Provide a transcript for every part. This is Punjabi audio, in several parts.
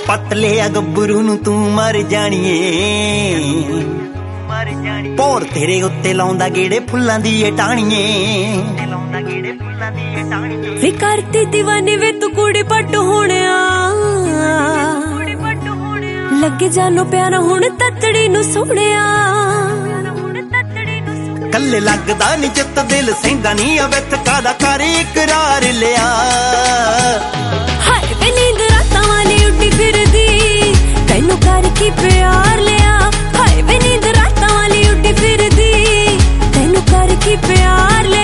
ਪੱਟ ਲਿਆ ਗੱਭਰੂ ਨੂੰ ਤੂੰ ਮਰ ਜਾਣੀਏ, ਪੌੜ ਤੇਰੇ ਉੱਤੇ ਲਾਉਂਦਾ ਗੇੜੇ ਫੁੱਲਾਂ ਦੀ ਏ ਟਾਣੀਏ। ਵੇ ਕਰਤੀ ਦੀਵਾਨੀ ਵੇ ਤੂੰ ਕੁੜੀ ਪੱਟ ਹੋਣਿਆ, ਲੱਗੇ ਜਾਨੋ ਪਿਆਰਾ ਹੁਣ ਤੱਤੜੀ ਨੂੰ ਸੋਹਣਿਆ। ਕੱਲੇ ਲੱਗਦਾ ਨੀ ਚਿੱਤ ਦਿਲ ਸਹਿੰਦਾ ਨੀ ਅਵਿੱਥ ਕਾਦਾ ਕਰ ਇਕਰਾਰ ਲਿਆ। ਹਾਏ ਵੇ ਨੀਂਦ ਰਾਤਾਂ ਵਾਲੀ ਉੱਡੀ ਫਿਰਦੀ ਤੈਨੂੰ ਕਰ ਕੀ ਪਿਆਰ ਲਿਆ। ਹਾਏ ਵੇ ਨੀਂਦ ਰਾਤਾਂ ਵਾਲੀ ਉੱਡੀ ਫਿਰਦੀ ਤੈਨੂੰ ਕਰ ਕੀ ਪਿਆਰ ਲਿਆ।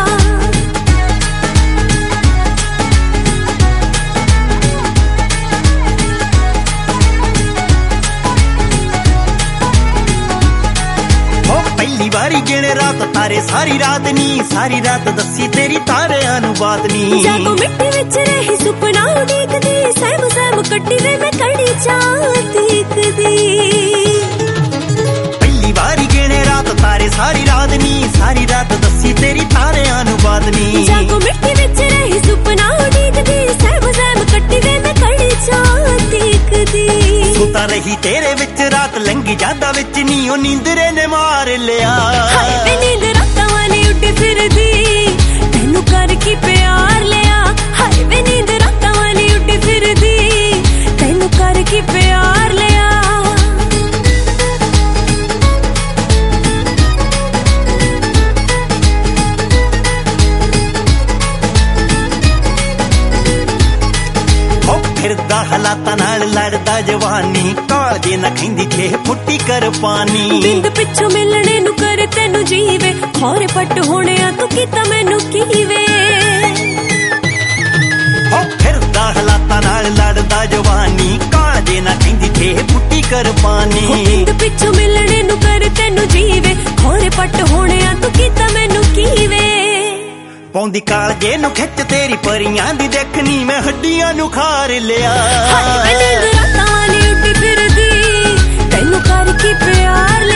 ਪਹਿਲੀ ਵਾਰੀ ਗਿਣੇ ਰਾਤ ਤਾਰੇ ਸਾਰੀ ਰਾਤ ਨੀ, ਸਾਰੀ ਰਾਤ ਦੱਸੀ ਤੇਰੀ ਤਾਰਿਆਂ ਨੂੰ ਬਾਤ ਨੀ। ਜਦੋਂ ਮਿੱਟੀ ਵਿੱਚ ਰਹੀ ਸੁਪਨਾ ਉਡੀਕਦੀ ਸਹਿਮ ਸਹਿਮ ਕੱਟੀ ਵੇ ਮੈਂ ਕੜੀ ਚਾਹ ਤੀਕਦੀ। ਪਹਿਲੀ ਵਾਰੀ ਗਿਣੇ ਰਾਤ ਤਾਰੇ ਸਾਰੀ ਰਾਤ ਨੀ, ਸਾਰੀ ਰਾਤ ਦੱਸੀ ਤੇਰੀ ਤਾਰਿਆਂ ਨੂੰ ਬਾਤ ਨੀ। ਜਦੋਂ ਮਿੱਟੀ ਵਿੱਚ ਰਹੀ ਸੁਪਨਾ ਉਡੀਕਦੀ ਸਹਿਮ ਸਹਿਮ ਕੱਟੀ ਵੇ ਮੈਂ ਕੜੀ ਚਾਹ ਤੀਕਦੀ। ਸੁਤਾ ਰਹੀ ਤੇਰੇ ਵਿੱਚ ਰਾਤ ਲੰਘੀ ਜਾਂਦਾ ਵਿੱਚ ਨੀ, ਉਹ ਨੀਂਦਰੇ ਨੇ ਮਾਰ ਲਿਆ। ਹਾਏ ਵੇ ਨੀਂਦ ਰਾਤਾਂ ਵਾਲੀ ਉੱਡੀ ਫਿਰਦੀ ਤੈਨੂੰ ਕਰ ਕੀ ਪਿਆਰ ਲਿਆ। ਹਾਏ ਵੇ ਨੀਂਦ ਰਾਤਾਂ ਵਾਲੀ ਉੱਡੀ ਫਿਰਦੀ ਤੈਨੂੰ ਕਰ ਕੀ ਪਿਆਰ ਲਿਆ। ਫਿਰਦਾ ਹਾਲਾਤਾਂ ਨਾਲ ਲੜਦਾ ਜਵਾਨੀ, ਕਾਲਜੇ ਨਾ ਖੈਂਦੀ ਛੇ ਫੁੱਟੀ ਕਰ ਪਾਣੀ। ਬਿੰਦ ਪਿੱਛੋਂ ਮਿਲਣੇ ਨੂੰ ਕਰ ਤੈਨੂੰ ਜੀਵੇ, ਖੌਰੇ ਪੱਟ ਹੋਣਿਆ ਤੂੰ ਕੀਤਾ ਮੈਨੂੰ ਕੀਵੇ। ਫਿਰਦਾ ਹਾਲਾਤਾਂ ਨਾਲ ਲੜਦਾ ਜਵਾਨੀ, ਕਾਲਜੇ ਨਾ ਖੈਂਦੀ ਛੇ ਫੁੱਟੀ ਕਰ ਪਾਣੀ। ਬਿੰਦ ਪਿੱਛੋਂ ਮਿਲਣੇ ਨੂੰ ਕਰ ਤੈਨੂੰ ਜੀਵੇ, ਖੌਰੇ ਪੱਟ ਹੋਣਿਆ ਤੂੰ ਕੀਤਾ ਮੈਨੂੰ ਕੀਵੇ। ਪੌਂਦੀ ਕਾਲਜੇ ਨੂੰ ਖਿੱਚ ਤੇਰੀ ਪਰੀਆਂ ਦੀ ਦੇਖਣੀ, ਮੈਂ ਹੱਡੀਆਂ ਨੂੰ ਖਾਰ ਲਿਆ। ਹਾਏ ਵੇ ਨੀਂਦ ਰਾਤਾਂ ਵਾਲੀ ਉੱਡੀ ਫਿਰਦੀ ਤੈਨੂੰ ਕਰ ਕੀ ਪਿਆਰ